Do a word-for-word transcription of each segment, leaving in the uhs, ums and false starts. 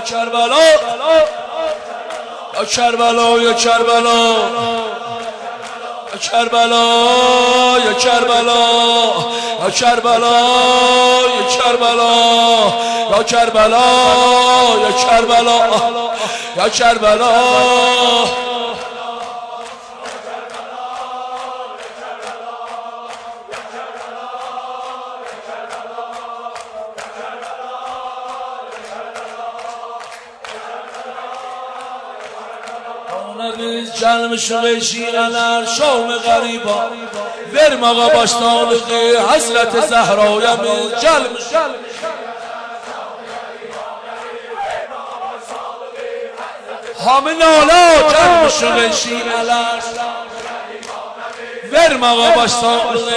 کربلا یا کربلا یا کربلا یا کربلا یا کربلا یا کربلا یا کربلا یا کربلا یا کربلا یا کربلا جلم شویشی علر شام غریبا ورم آقا باش صادقی حضرت زهرایم جلم حامل آلا جلم شویشی علر ورم آقا باش صادقی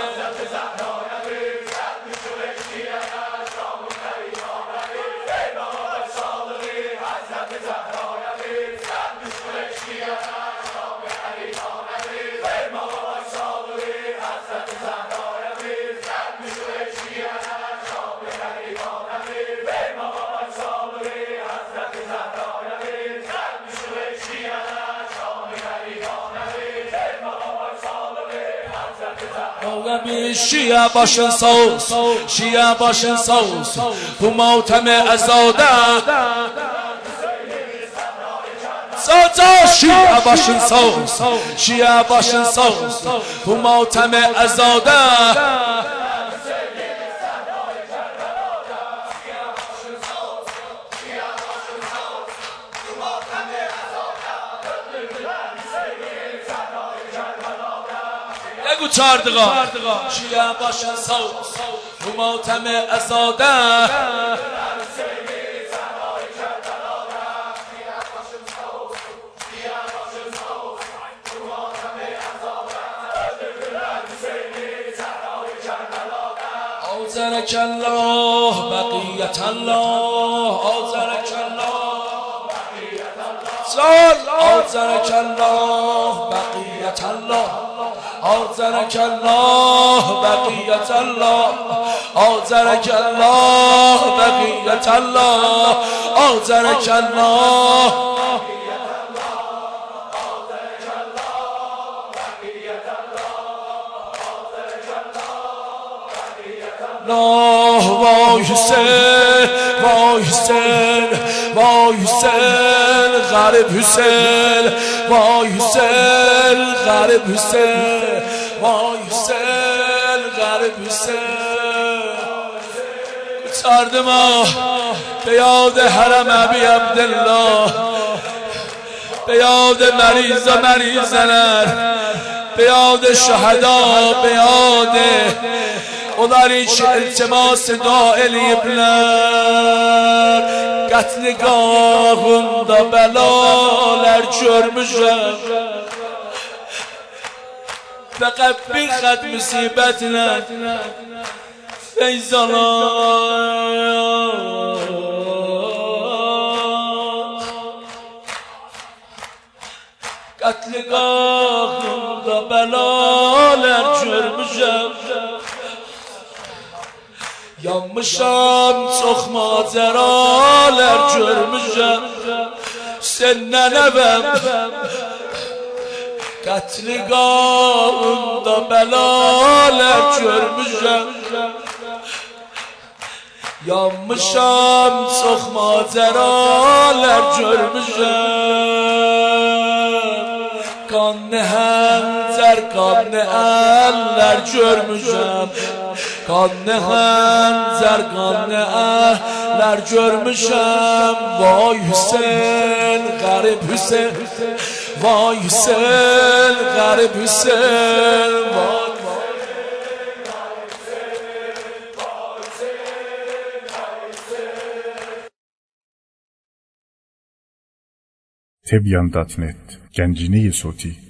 شیعه باشن سوس شیعه باشن سوس تو ماتم ازاده سازا شیعه باشن سوس شیعه باشن سوس تو ماتم ازاده بگو چهار دقا شیعه باشن سوس تو ماتم ازاده آذرک الله بقیت الله آذرک الله بقیت الله آذرک الله بقیت الله آذرک الله بقیت الله آذرک الله بقیت الله آذرک الله الله وای حسین وای حسین وای حسین غریب حسین وای حسین غریب حسین وای حسین غریب حسین سرد ما به یاد حرم ابی عبدالله به یاد مریض و مریضنر به یاد شهدا به یاد onlar hiç iltimas dua eləyiblər qətligahında bəlalər görmüşəm Fəqət bir xət müsibətlə feyzalar qətligahında bəlalər görmüşəm Yanmışam çox macəralər görmüşəm Sənnənəvəm qətligahında bəlalər görmüşəm Yanmışam çox macəralər görmüşəm Qanlı həncər, qanlı əllər görmüşəm Qanlı həncər, qanlı əllər görmüşəm Vay Hüseyin, qərib Hüseyin Vay Hüseyin, qərib Hüseyin Vay Tebyan nokta net Gencini Yesoti